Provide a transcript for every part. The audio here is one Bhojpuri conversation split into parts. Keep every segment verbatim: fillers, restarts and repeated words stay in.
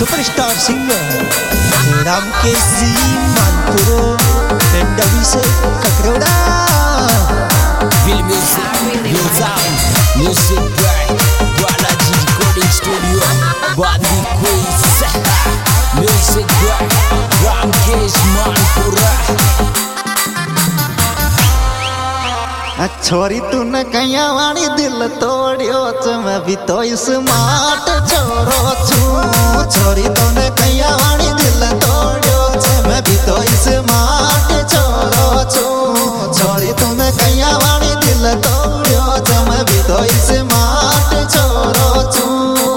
Superstar singer Ramkesh ji Manpuro and Abhishek Kakroda. Feel music, feel sound, music by Balaji Recording Studio, Bandi Quiz. Music by Ramkesh Manpura. छोरी तूने कैया वाणी दिल तोड़ियो च मैं भी तो स्मार्ट छोरो छू। छोरी तूने कैया वाणी दिल तोड़ियो च मैं भी तो स्मार्ट छोरो छू। छोरी तूने कैया वाणी दिल तोड़ियो च मैं भी तो स्मार्ट छोरो छू।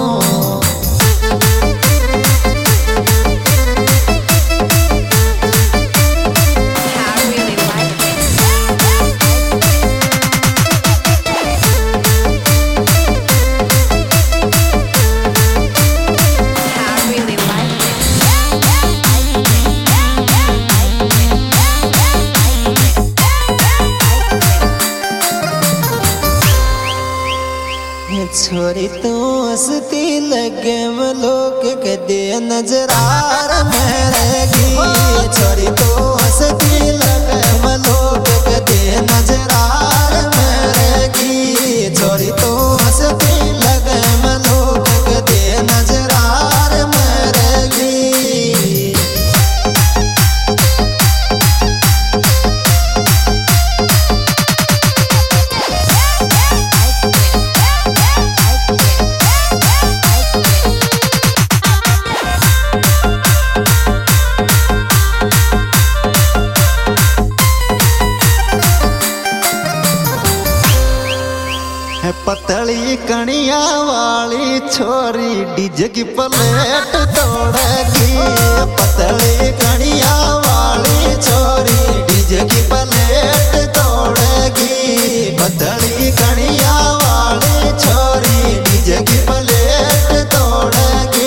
छोरी तू हंसती लगे में लोग कदे नजरार मेरेगी। छोरी तू हंसती लगे में लोग कदे नजरार मेरेगी। छोरी तू हंसती लगे में लोग कदे नजरार मेरेगी। पतली कणिया वाली छोरी डीजे की प्लेट तोड़ेगी। पतली कणिया वाली छोरी डीजे की प्लेट तोड़ेगी। पतली कणिया वाली छोरी डीजे की प्लेट तोड़ेगी।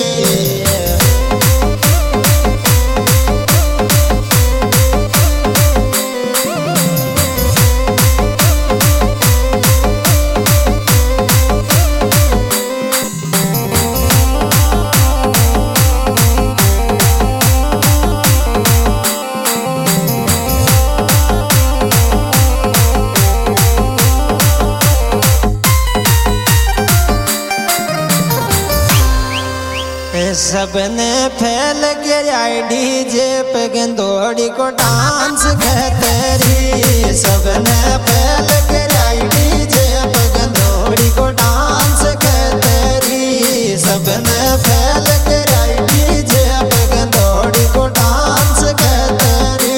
सबने फैल गया डीजे पे गेंदोड़ी को डांस कहतेरी। सबने फैल गया डीजे पे गेंदोड़ी को डांस कहतेरी। सबने फैल गया डीजे पे गेंदोड़ी को डांस कहतेरी।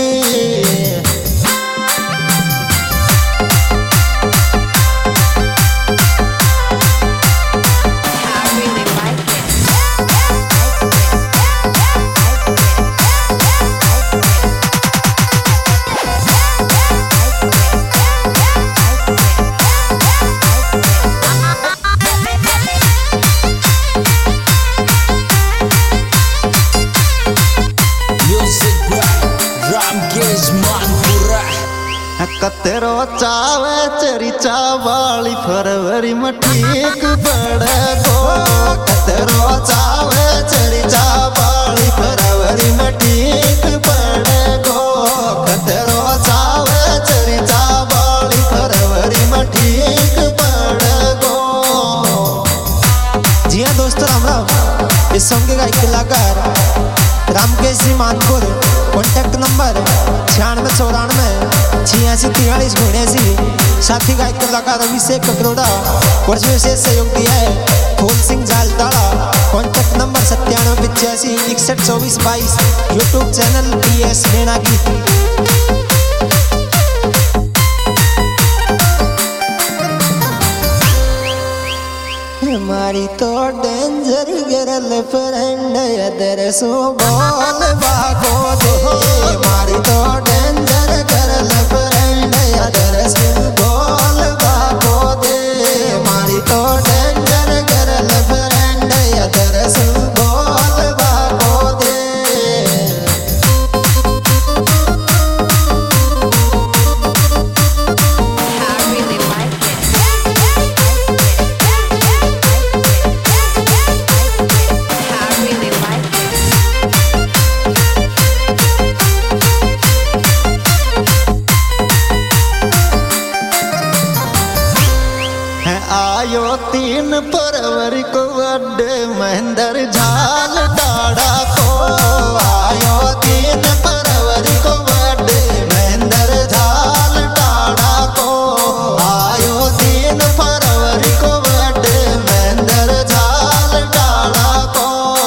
कतरो चावे चरी चावाली फरवरी में ठीक पड़े गो। कतरो चावे चरी चावाली फरवरी में ठीक पड़े गो। कतरो चावे चरी चावाली फरवरी में ठीक पड़े गो। जी हाँ दोस्तों, राम राम। इस सॉन्ग के गायक कलाकार रामकेश जी मानपुर। कॉन्टैक्ट नंबर छियानवे चौरानवे छियासी तिरालीस घुड़ेसी। साथी गायक कलाकार अभिषेक ककरोड़ा। वर्ष विशेष सहयोग दिया है फूल सिंह जालताड़ा। कॉन्टैक्ट नंबर सत्तानवे पिचासी इकसठ चौबीस बाईस। YouTube channel P S Meena की। हमारी तो डेंजर गर्ल फ्रेंड अदर सो बोल बागो दे। हमारी तो डेंजर गर्ल फ्रेंड अदर सो बोल बागो दे। हमारी तो डेंजर गर्ल फ्रेंड अदर सो बोल बागो दे। really तीन फरवरी को बर्थडे महेंद्र झाल टाड़ा को आयो तीन फरवरी को बर्थडे महेंद्र झाल टाड़ा को आयो तीन फरवरी को बर्थडे महेंद्र झाल टाड़ा को।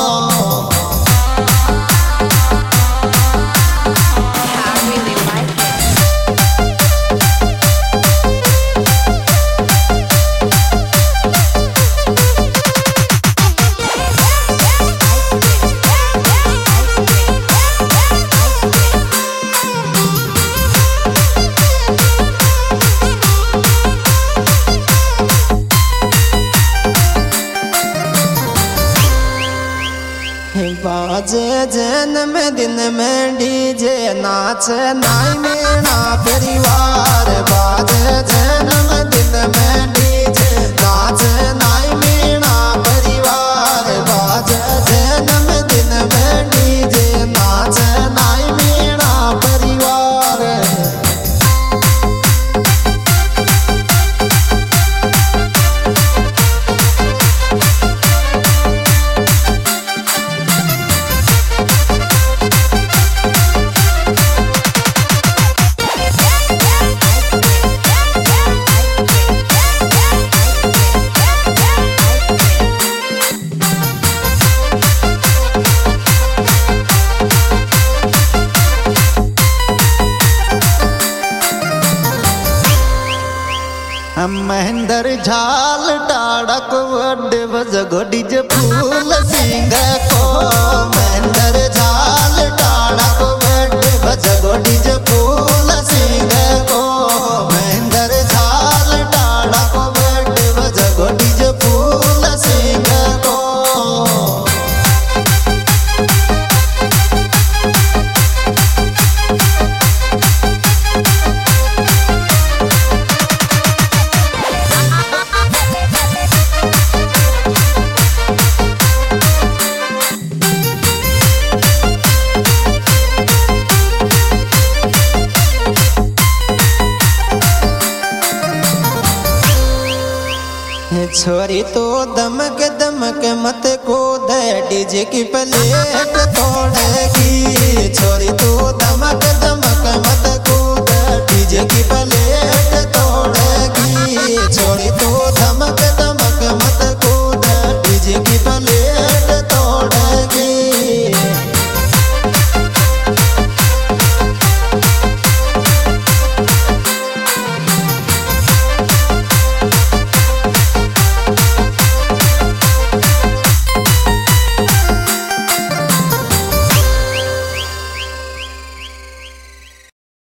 बाजे जन्म दिन में डीजे नाच नाई मेरा परिवार बाजे जन्म दिन में डीजे नाच नाई मेरा परिवार बाजे जन्म दिन में डीजे नाच नाई मेरा परिवार। महेंद्र झाल टाड़ा को बर्थडे बजगो डीजे फूल सिंह को महेंद्र झाल टाड़ा को बर्थडे बजगो डीजे फूल सिंह को महेंद्र झाल टाड़ा को बर्थडे बजगो डीजे फूल सिंह को। छोरी तो दमक दमक मत कूद डीजे की प्लेट तोड़ेगी छोरी तो दमक दमक मत कूद डीजे की प्लेट तोड़ेगी छोरी तो